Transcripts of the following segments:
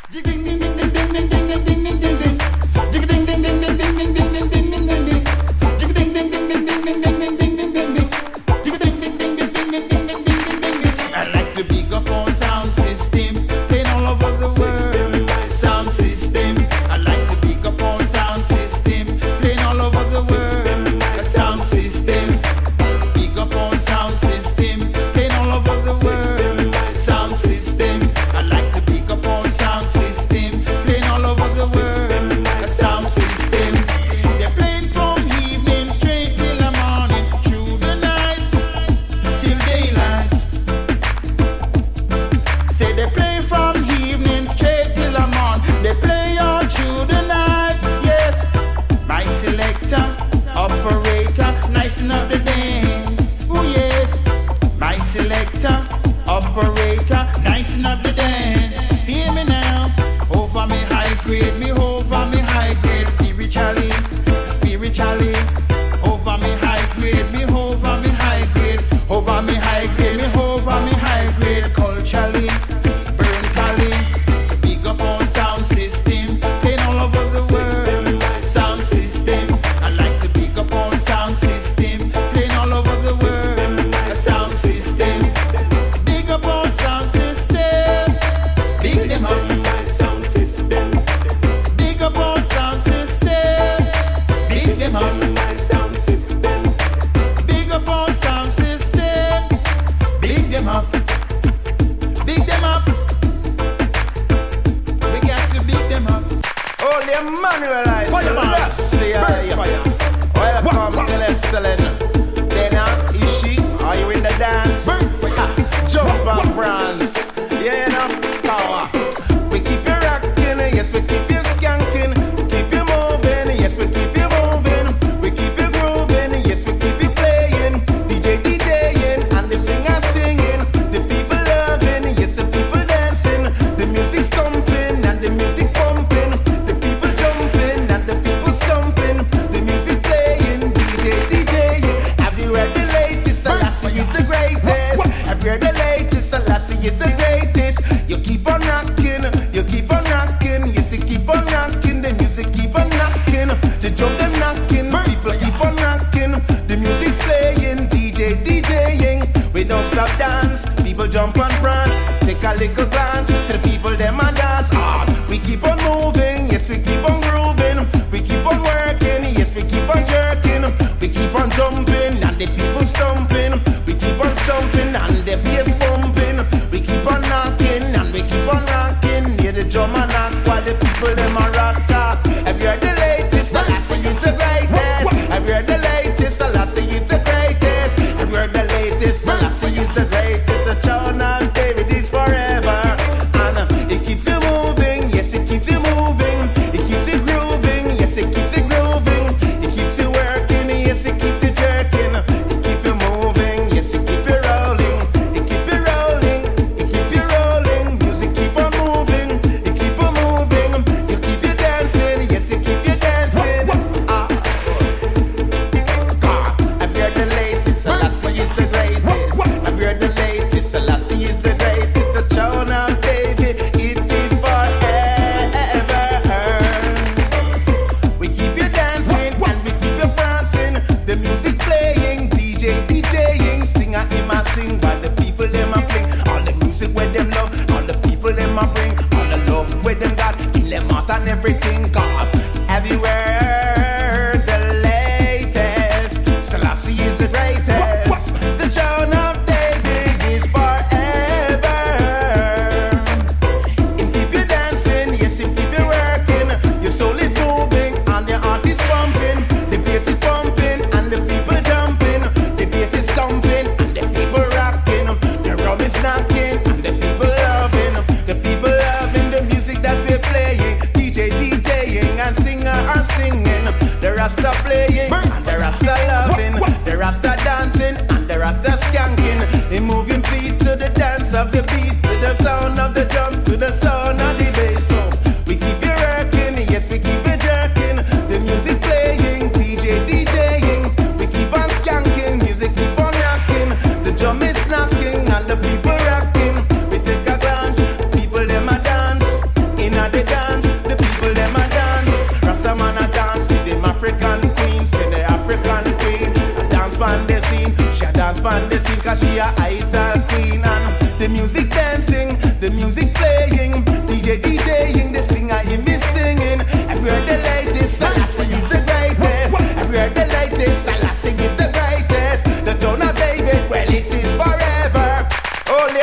In a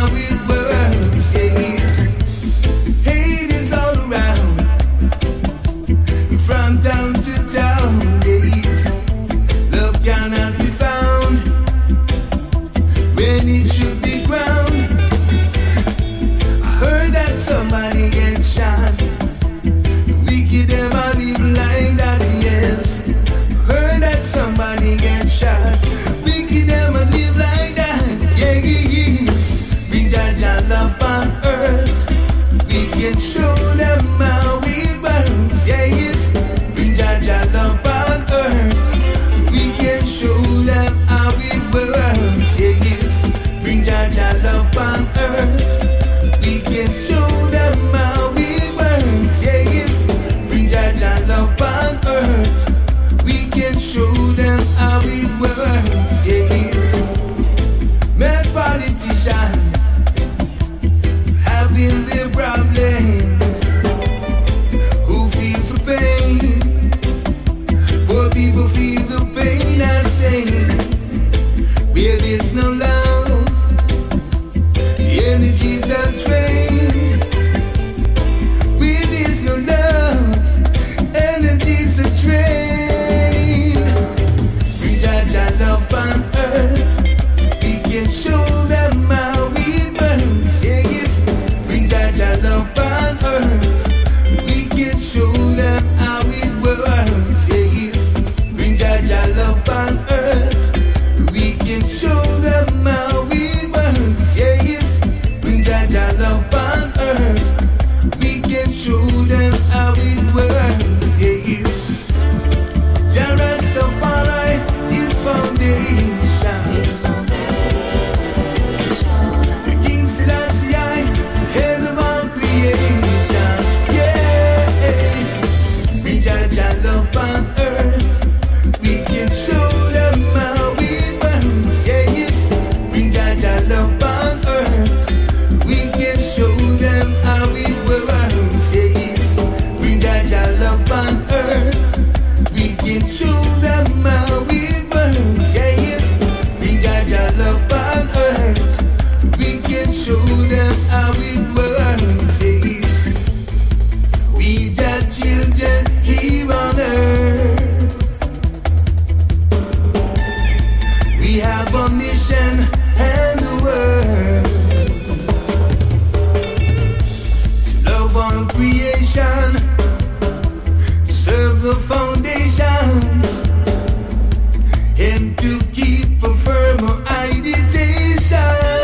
how it works. Yes, hate is all around, from town to town. Yes, love cannot be found when it should be ground. I heard that somebody get shot. The wicked ever live like that. Yes, I heard that somebody get shot. Wicked ever live like that. Yeah, yes. We judge our love on earth. We can show them how it works. Yeah, yes. We judge our love on earth. We can show them how it works. Yeah, yes. Bring judge our love on earth. We can show them how it works. Yeah, yes. Bring judge our love on earth. We can show them how it works. Yeah, yes. Mad politicians having their problems. Who feels the pain? Poor people feel the pain, I say. Where there's no love, the energies are drained. Where there's no love, energies are drained. We judge our love on earth. We can show them how it burns. Yeah, yes. We judge our love on earth. We can show them how it works. Yeah, yes. We judge our love on earth. We can show them how it works. Yeah, yes. We judge our love on earth. We can show them how it works. Yeah, yes. Jah Rastafari is foundation. The King Selassie, the head of all creation. Yeah, we judge our love on earth. We can show them how it works. Yeah, yes. We judge our love on earth. We can show them how it works. Yeah, yes. We judge our love on earth. We can show them how it works. Yeah, yes. We judge our love on earth. We can show them how it works. Yeah, yes. We judge children here on earth. We have a mission and the word to love on creation, serve the foundations, and to keep a firm meditation.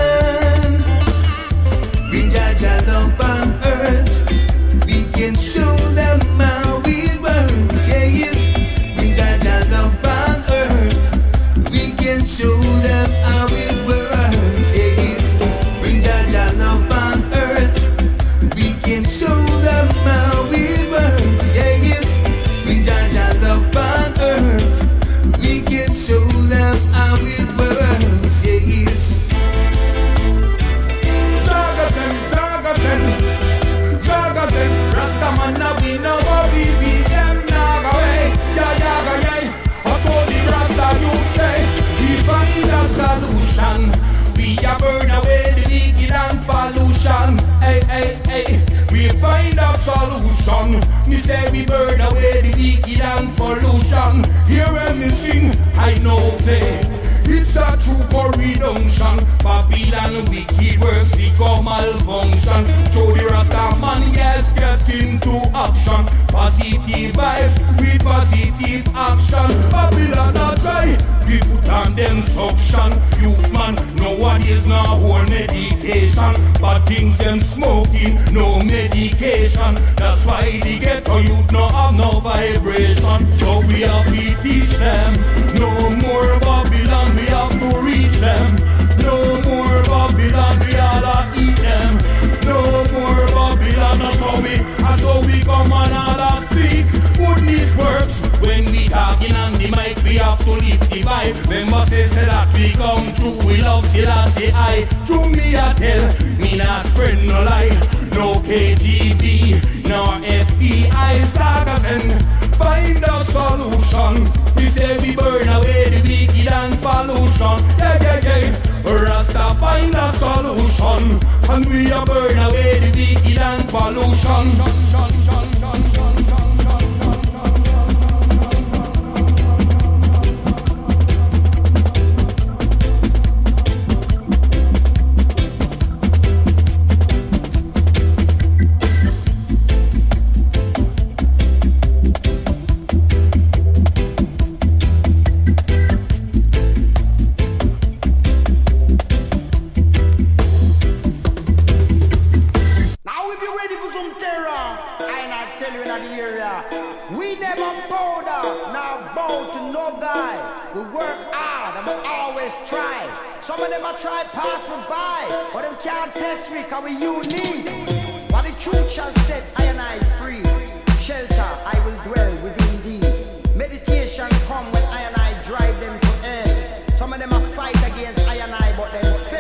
We judge our love on earth. We can show them how it works. Yeah, yes. We judge our love on earth. We can show them how it works. Yeah, yes. We judge our love on earth. We can show them how it works. Yeah, yes. We judge our love on earth. We can show them how it works. Yeah, yes. Zagasen, Rastaman na we know what we be them naga way, yaga yay. So the Rasta you say, we find a solution. We a burn away the wicked and pollution. Hey, hey, hey, we find a solution. Me say we burn away the wicked and pollution. Here when me sing, I know say it's a true corruption. Babylon wicked works become malfunction. Show the Rasta man, yes, get into action. Positive vibes with positive action. Babylon not try, we put on them suction. Youth man, nowadays no whole meditation. But things them smoking, no medication. That's why the ghetto youth no have no vibration. So we have to teach them, no more Babylon, we have to reach them. No more Babylon, we all eat them. No more Babylon, that's how we come and all speak. Goodness works when we talking on the mic, we have to lift the vibe. Remember say that we come true, we love Selassie I. True me I tell, me not spread no lie. No KGB, no FBI, Zagasen. Find a solution. We say we burn away the wicked and pollution. Yeah, yeah, yeah. Rasta find a solution. and we a burn away the vehicle and pollution. Some of them a try pass me by, but them can't test me cause we unique. What the truth shall set I and I free. Shelter I will dwell within thee. Meditation come when I and I drive them to hell. Some of them a fight against I and I but them fail.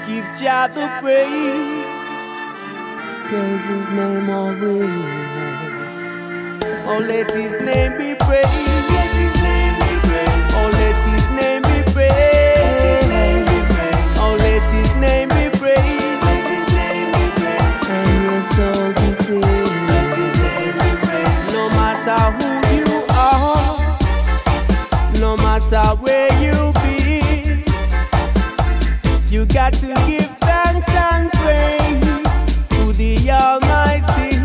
Give Jah the praise. Praise His name always. Oh, let His name be praised. Let His name be praised. Oh, let His name be praised. Oh, let His name be praised. Let His name be praised. And your soul be saved. Let His name be praised. No matter who you are, no matter where you be, you got to give thanks and praise to the Almighty.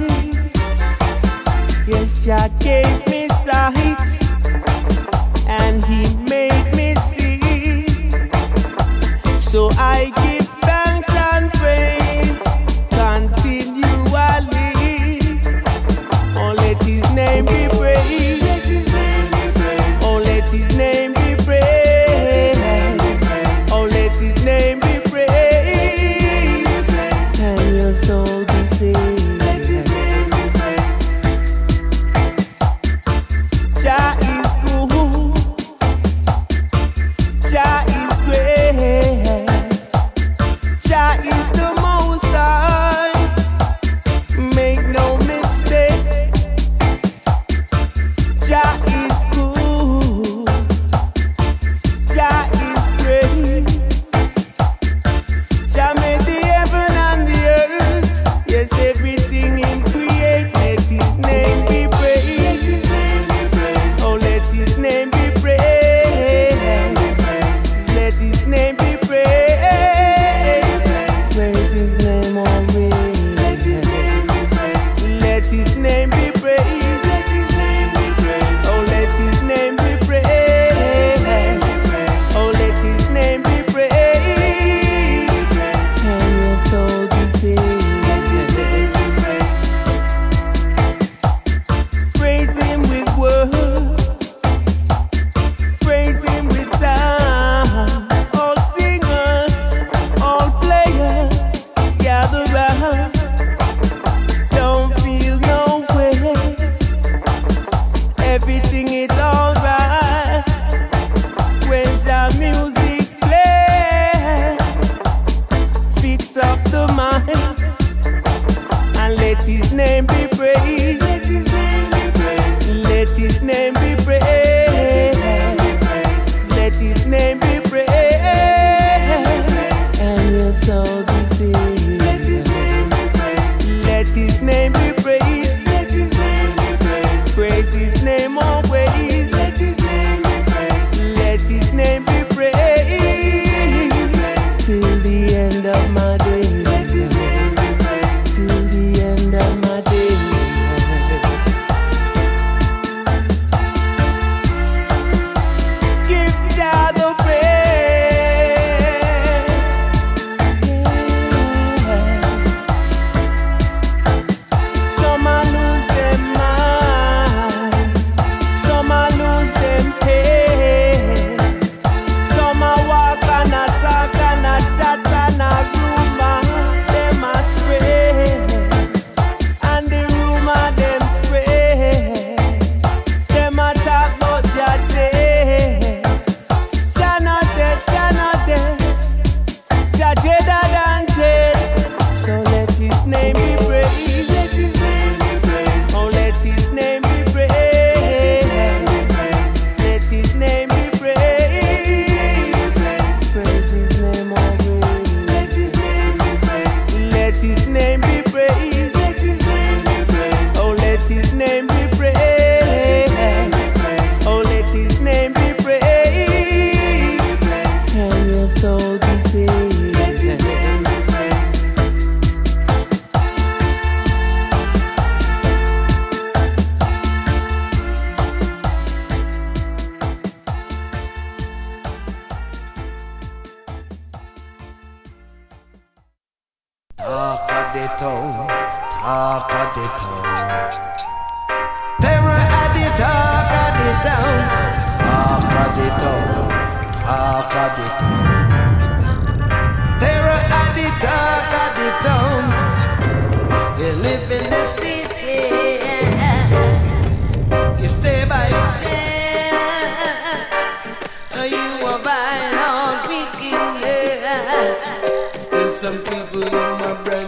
Yes, Jah gave me sight, and He made me see. So I give thanks and praise continually. Oh, let His name be praised. Oh, let His name be praised. Oh, let His name be praised. And your soul be saved. Jah is good, Jah is great, Jah is the Most High, make no mistake. Jah is good, Jah is great, Jah made the heaven and the earth, yes, everything Him create. Let His name be praised. Oh, let His name be praised. Let His name be praised. Praise His name always. Let His name be praised. Let His name be praised. Let His name be praised. Oh, let His name be praised. Oh, let His name be praised. And your soul be saved. Let His name be praised. Praise Him with words. Praise Him with sound. All singers, all players, gather round. Don't feel no way. Everything is alright when the music plays. Fix up the mind and let His name be praised. Let His name be praised. Let His name be praised. Let His name be praised. And your soul be saved. Let His name be praised. Let His name be praised. Let His name be praised. Praise His name always. Let His name be praised. Let His name be praised. Till the end of my days. Let His name be praised. Till the end of my days. Give Jah the praise. Some a lose them mind, some a lose them pain, some a walk and a talk and a chat and a rumor them a spread, and the rumor them spread, them a talk about Jah dead. Jah not dead, Jah not dead, Jah deader than dead. So let His name be praised. Let His name be praised. Oh, let His name be praised. Let His name be praised. Praise His name always. Let His name be praised. Let His name be praised. Let His name be praised. Oh, let His name be praised. Oh, let His name be praised. And your soul be saved. Let His name be praised. Talk of the town, talk of the town. Terror at the talk of the town, talk of the town, talk of the town. Terror at the talk of the town. You live in the city, you stay by yourself, you are buying all weekend, yes. There's some people in my brain.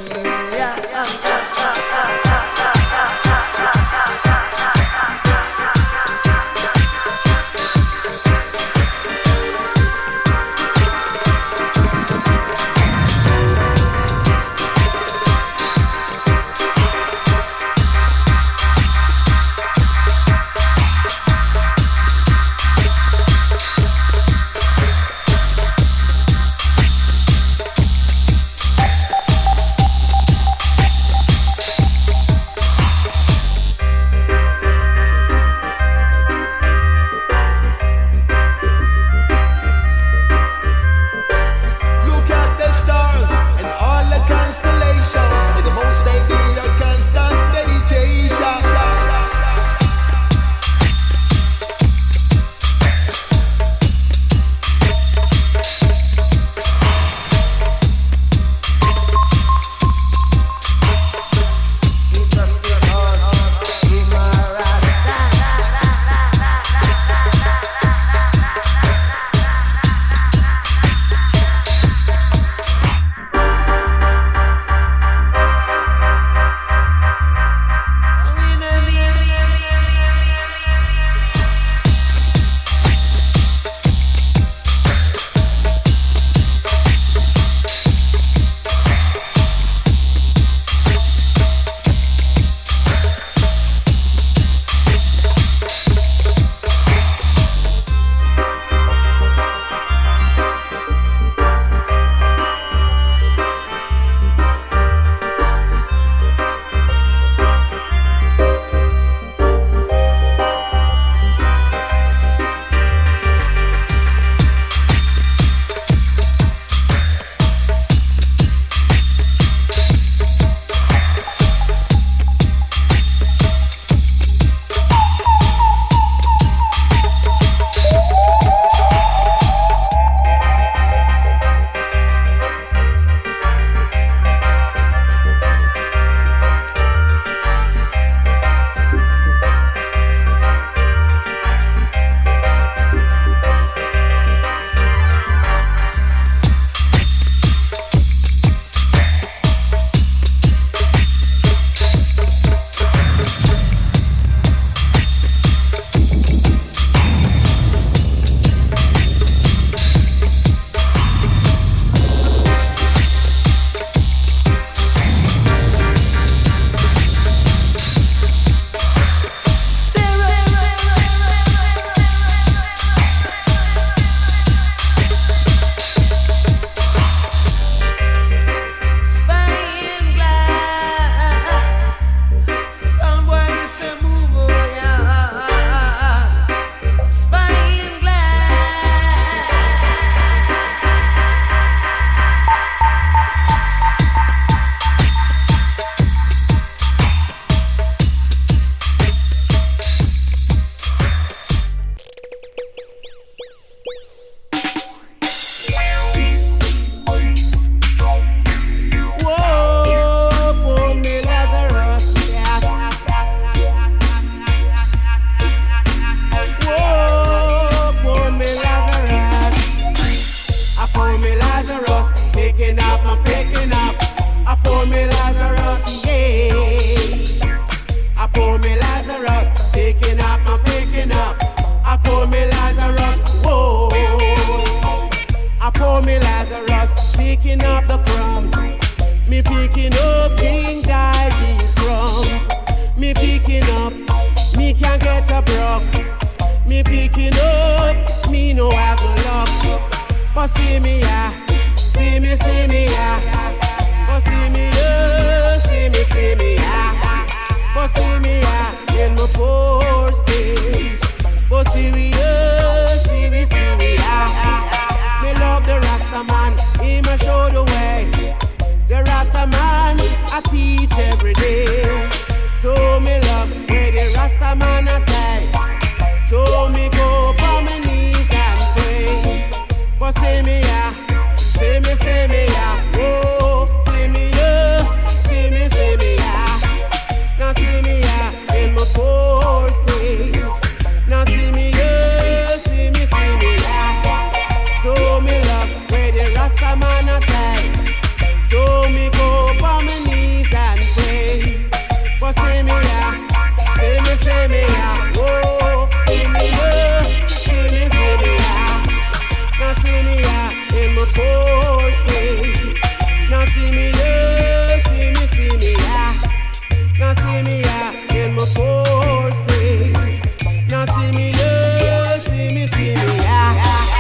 So me go up on my knees and pray. But see me ya, see me ya, oh, see me ya, see me ya. Now see me ya in my poor state. Now see me ya, see me ya. Now see me ya in my poor state. Now see me ya, see me ya.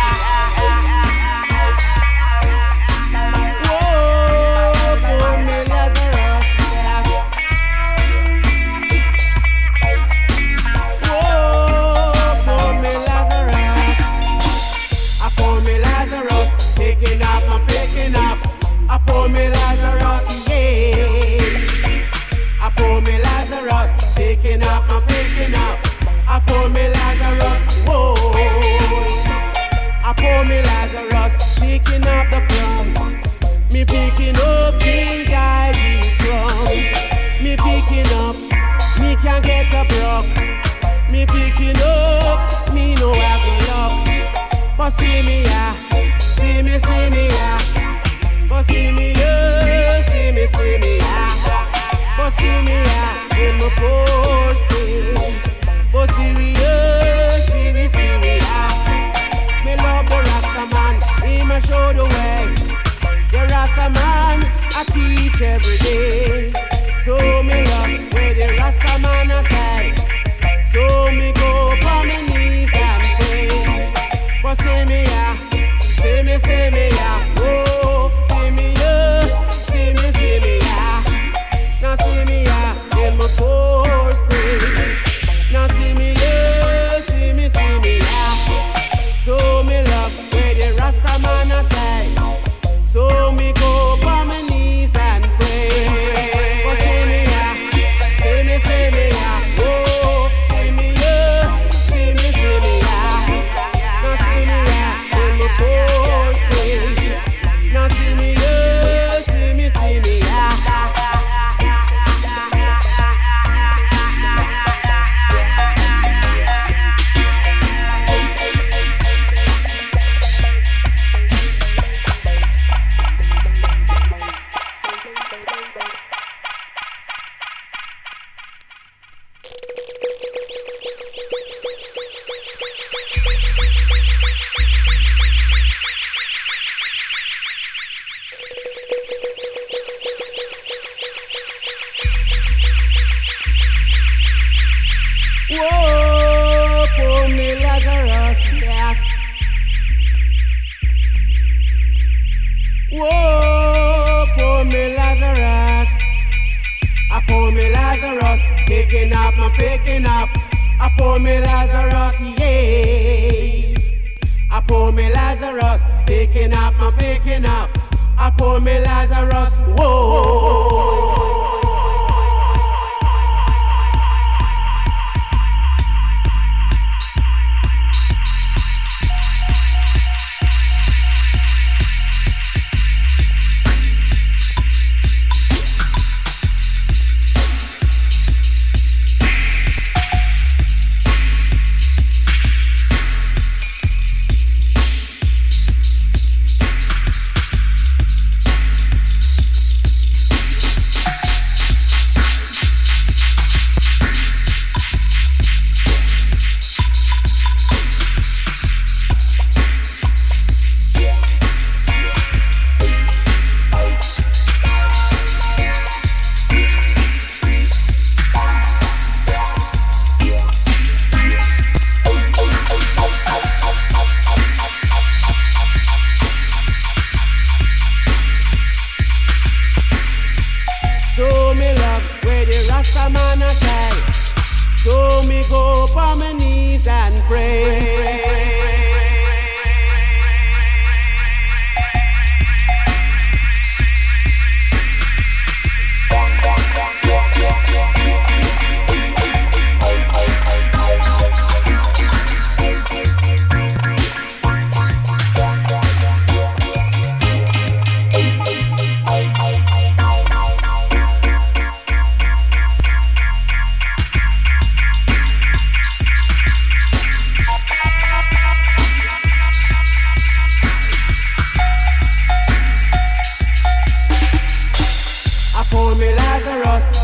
Whoa, poor me Lazarus, yeah. Whoa, poor me Lazarus. I pour me Lazarus, picking up, I'm picking up. I pour me Lazarus, yeah. I pour me Lazarus, picking up, I'm picking up. I pour me Lazarus, whoa. I pour me Lazarus, picking up the crumbs. Me picking up King Diary's crumbs. Me picking up, me can't get a block. Me picking up, me no have no luck. But see me ya, see me ya. But see me ya, see me ya. But see me ya in my poor state. But see me ya, see me ya. Me love the Rasta man, he ma show the way. The Rasta man, I teach every day. So me love where the Rasta man I say. So me go on my knees and pray. But see me ya, see me ya. Oh, see me ya, see me ya. Now see me ya in my poor state. Now see me ya, see me ya. So me love where the Rasta man I say. So me go on my knees and pray. But see me ya, see me ya. Oh, see me ya, see me ya. Now see me ya in my poor state. Now see me ya, see me ya. Whoa, poor me Lazarus, yes. Whoa, poor me Lazarus. I pour me Lazarus, picking up, I'm picking up. I pour me Lazarus, yeah. I pour me Lazarus, picking up, I'm picking up. I pour me Lazarus, whoa.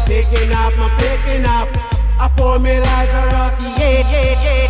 picking up, I'm picking up. I pour me Lazarus, yeah.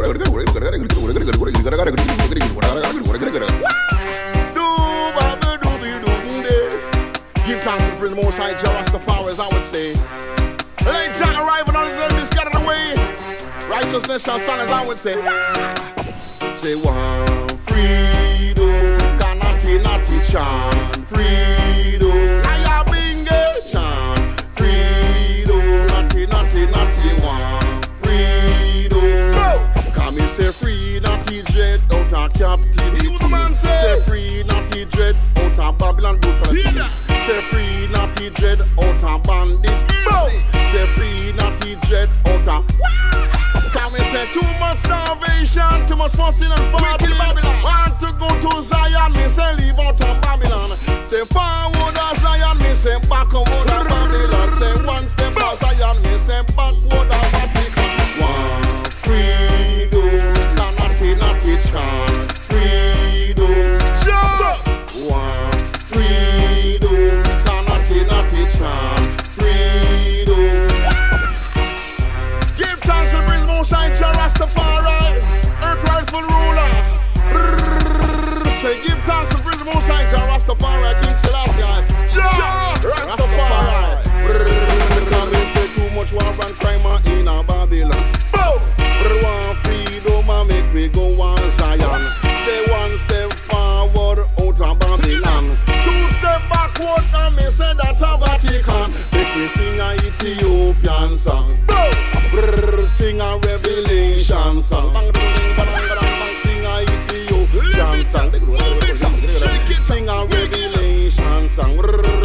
Give thanks to the Prince Most High, Jah Rastafari, as I would say. Late Jack arriving on his enemies, get out of the way. Righteousness shall stand, as I would say. Say one, freedom, kanati nati chan, freedom, aya binge chan, freedom, nati nati nati one, freedom. Come and say free, nati dread out of captivity. Say free, nati dread out of Babylon brutality. Say free, naughty dread, out of bandit. Say free, naughty dread, out of. Can we say too much starvation, too much fussing and fighting? Want to go to Zion, me say leave out of Babylon. Say forward of Zion, me say backward of Babylon. Say one step of Zion, me say backward of Vatican. One freedom, naughty naughty chant. Freedom, one freedom, naughty chant. Freedom. Give thanks to Prince Most High, Jah Rastafari, earth rightful ruler. Say give thanks to Prince Most High, Jah Rastafari, King Selassie, Jah Rastafari. They say too much war and crime in a Babylon. One freedom and make me go on Zion. Say one step forward out of Babylon. Two step backward and me say that a Vatican. Make me sing a Ethiopian song. Sing a Revelation song. Sing a Ethiopian song. Sing a Revelation song.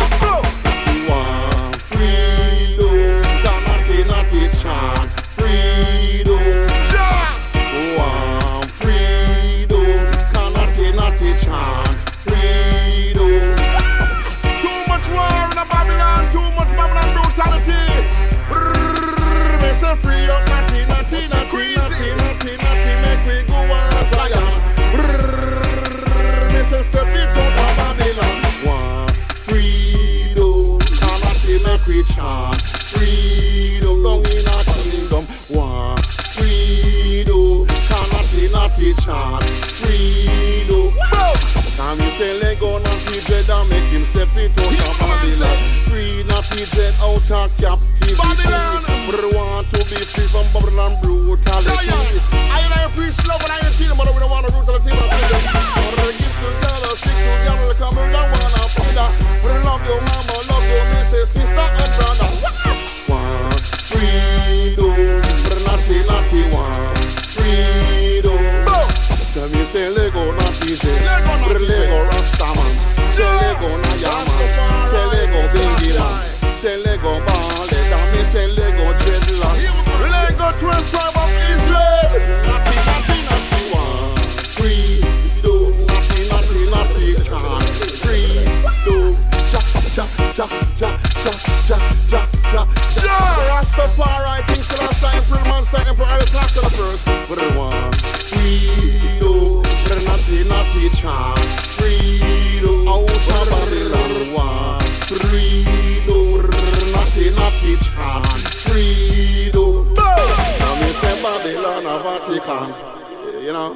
One freedom, naughty chant. Freedom, one freedom, naughty chant. Freedom. Too much war in Babylon, too much Babylon brutality. Me say free up, naughty, make me go on Zion. Me say step it out of Babylon. One freedom, make me chant. Freedom, long in a kingdom. One freedom, naughty chant. Freedom. Now me say Lego naughty dread and make him step it out of Babylon. Free naughty dread out of captivity. Babylon. But want to be free from Babylon brutality. I preach love and I ain't team, but we don't want to brutality. But we give together, stick together, come around one and freedom. We love your mama, love your missus, sister and brother. One freedom, naughty one. Freedom. Tell me say Lego naughty dread, Lego Rastaman, say Lego Nayaman, say Lego Bingiman, say Lego Ballet, and me say Lego Dreadlocks, Lego 12 tribe of Israel. Naughty one. Freedom, naughty can. Freedom, Jah Rastafari, King Selassie, Emperor Mansa, Emperor Haile Selassie the first. But one freedom, naughty chant. Freedom, out of Babylon. One freedom, naughty chant. Freedom. Now me say Babylon or Vatican. You know.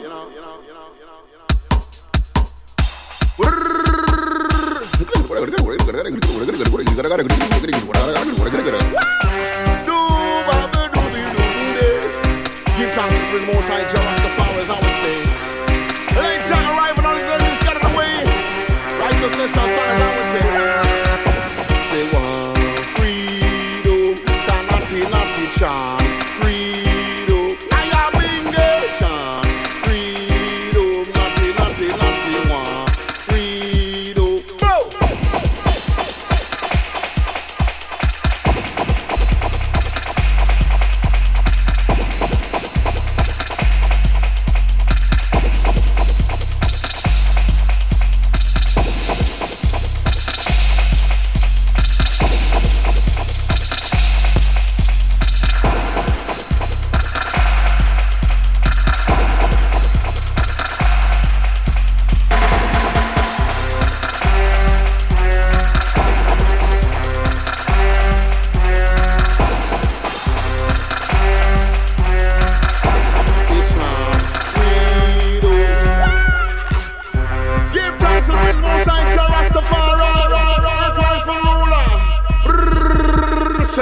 Give thanks to Prince Most High, Jah Rastafari, as I would say. Late Jack arriving on his enemies, get out of the way. Righteousness shall stand, as I would say. Say one freedom, naughty chant. Freedom, aya binge chant. Freedom, naughty one. Freedom.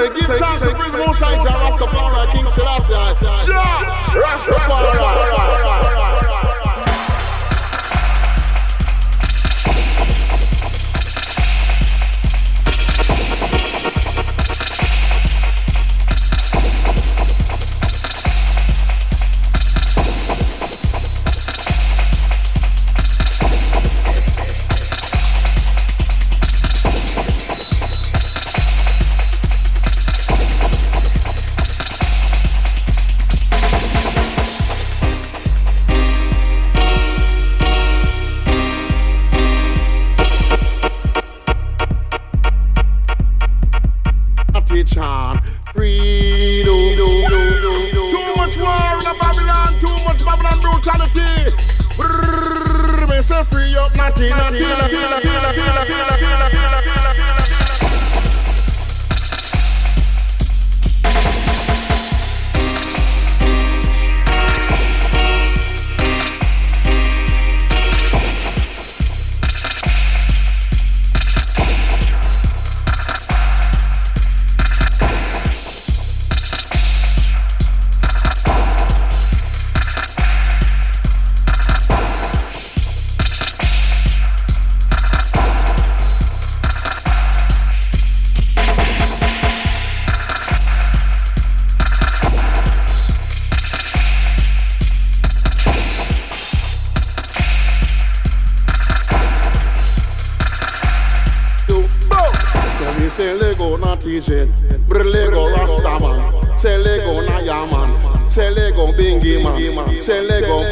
say, give thanks to Bring Most High Jah Rastafari, King Selassie, Jah Rastafari. Too much war in Babylon, too much Babylon brutality. Brrrr, me say free up, natty. Say Lego na TJ, Lego Rastaman. Say Lego na Yaman. Say Lego Bingy man. Say Lego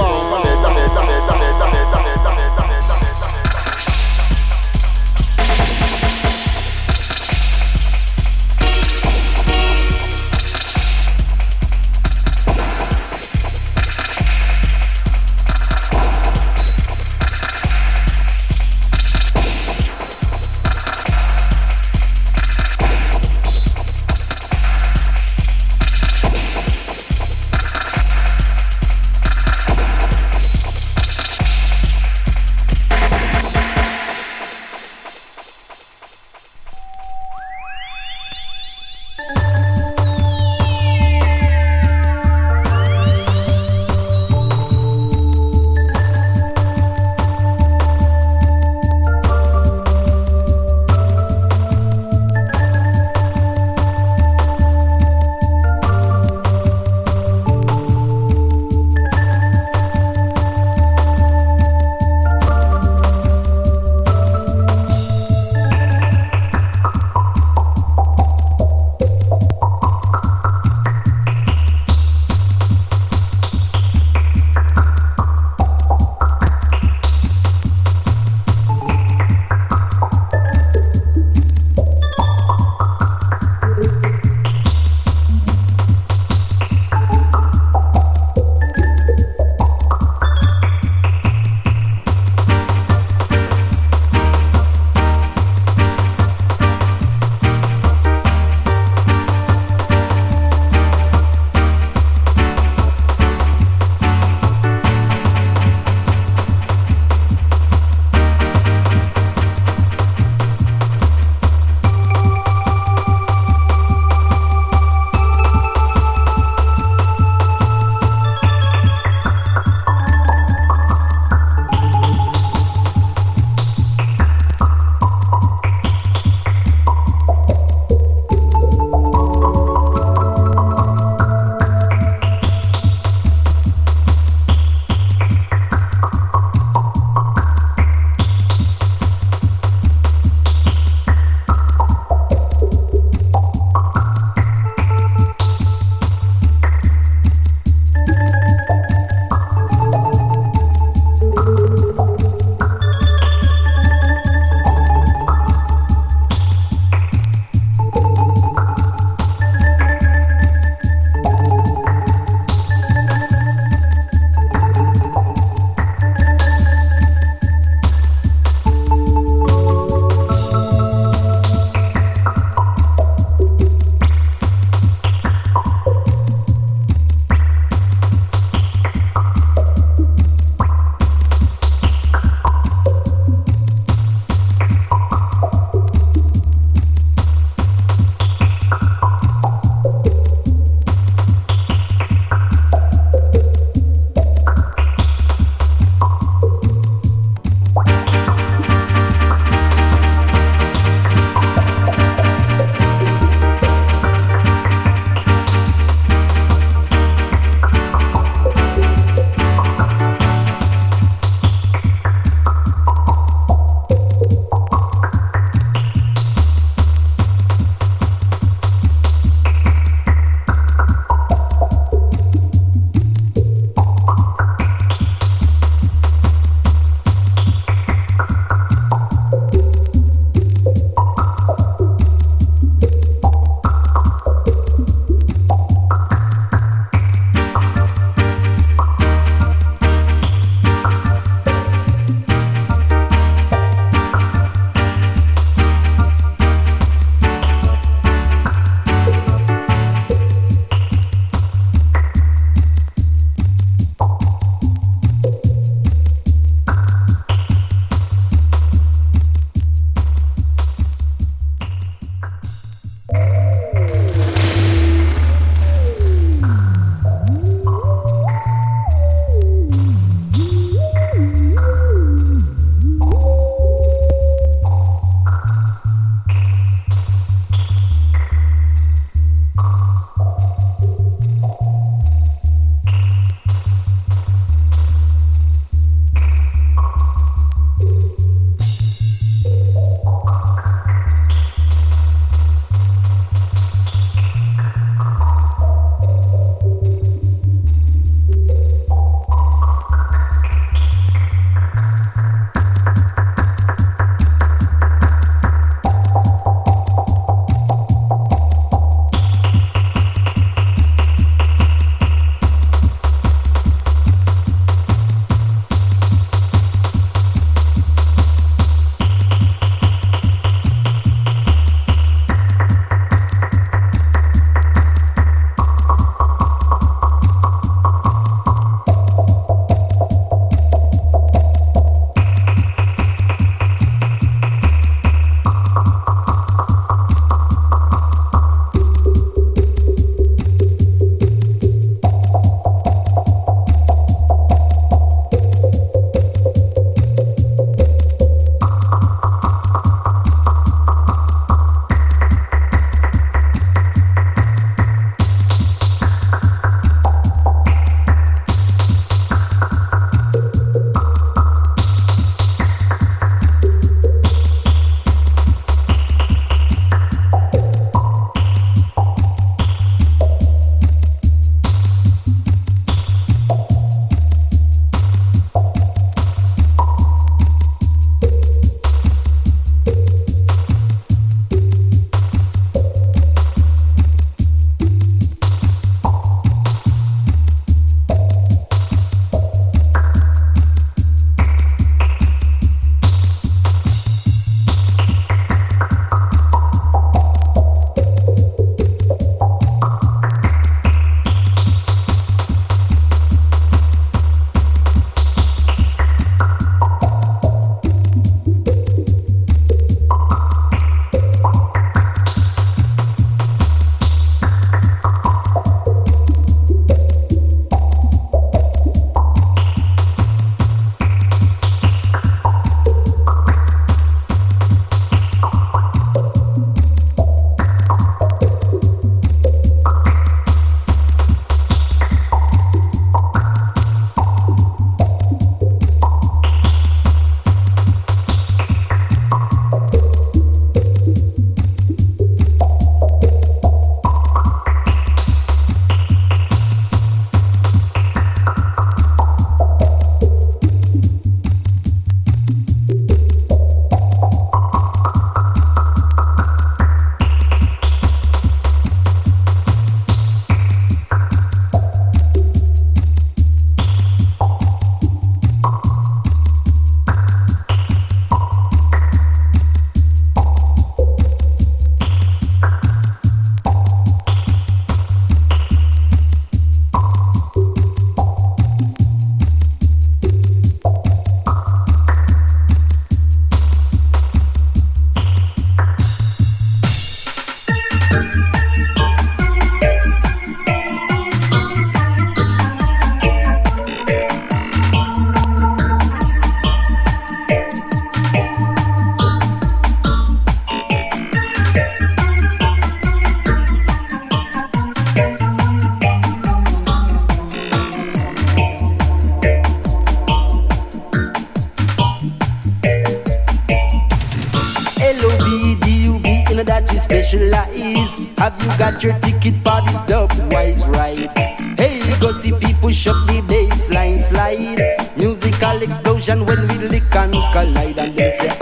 specialize. Have you got your ticket for this dub-wise ride? Hey, go see people shop the bassline slide. Musical explosion when we lick and collide. And they say,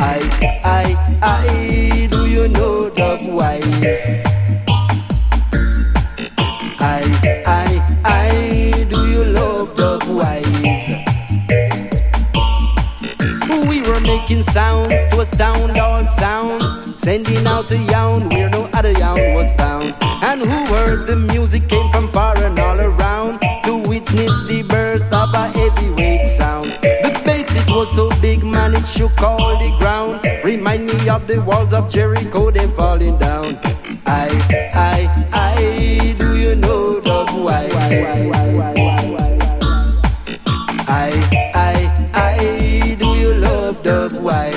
I, do you know dub-wise? I, do you love dub-wise? We were making sounds to astound all sounds, sending out a yawn where no other yawn was found. And who heard the music came from far and all around to witness the birth of a heavyweight sound. The bass, it was so big, man, it shook all the ground. Remind me of the walls of Jericho, them falling down. I, do you know dub-wise? I, do you love dub-wise?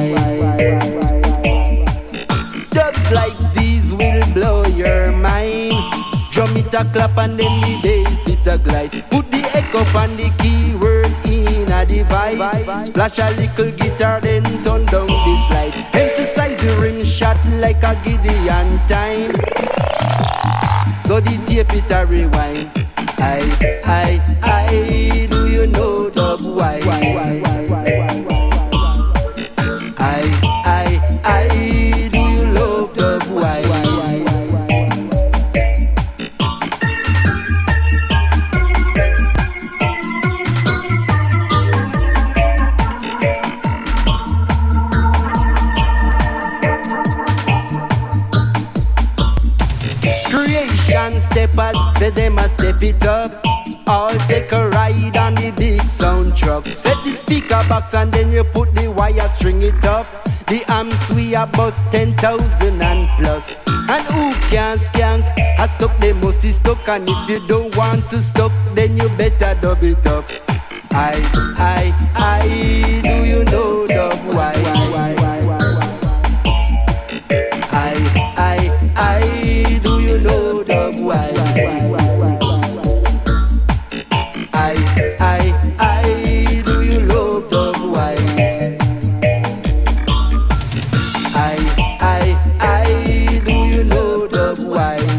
Dubs like these will blow your mind. Drum it a clap and then the bass it a glide. Put the echo on the keyword in a device. Splash a little guitar then turn down the slide. Emphasize the rim shot like a Gideon time. So the tape it a rewind. I, do you know dub-wise? I, do you love dub-wise? Creation steppers, say them a step it up. All take a ride on the big sound truck. Set the speaker box and then you put the wire, string it up. The amps we a bust 10,000 and plus. And who can skank? I stuck the must is stuck. And if you don't want to stuck, then you better dub it up. I, do you know dub-wise? I, do you know dub-wise? I, do you love dub-wise? I, do you know dub-wise?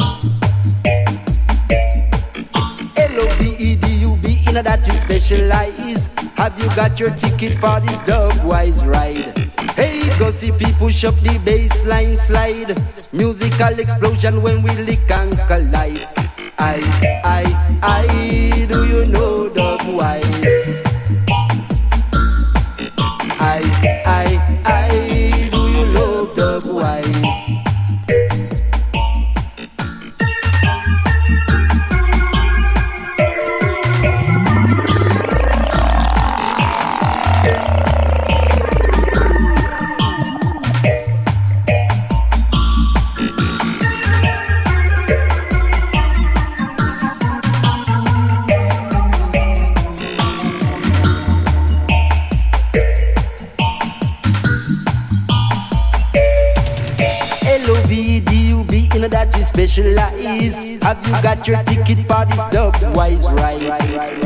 L-O-V-E-D-U-B, in that you specialize. Have you got your ticket for this dub-wise ride? Hey, go see people shop the bassline slide. Musical explosion when we lick and collide. I, do you know dub-wise? I, do you love dub-wise? L-O-V-D-U-B, in that you specialize. Have you got your ticket for this dub-wise ride?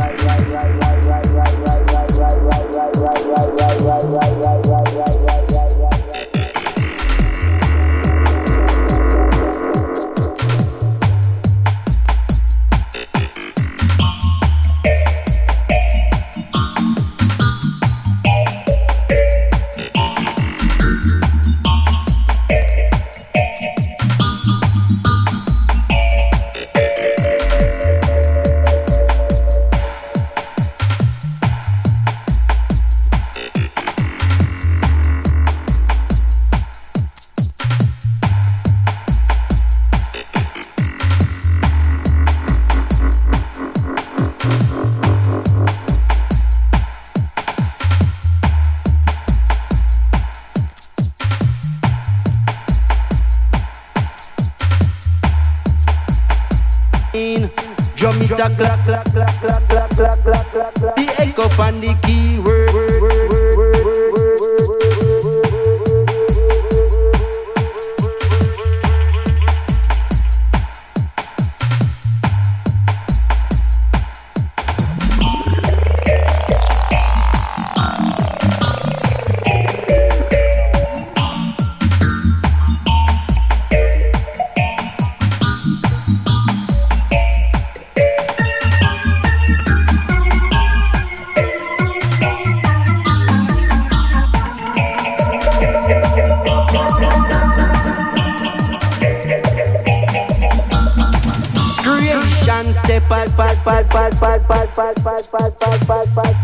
Drum it a clap, clap, clap, clap, clap, clap, clap, clap, clap. The echo on the keyword. Creation step,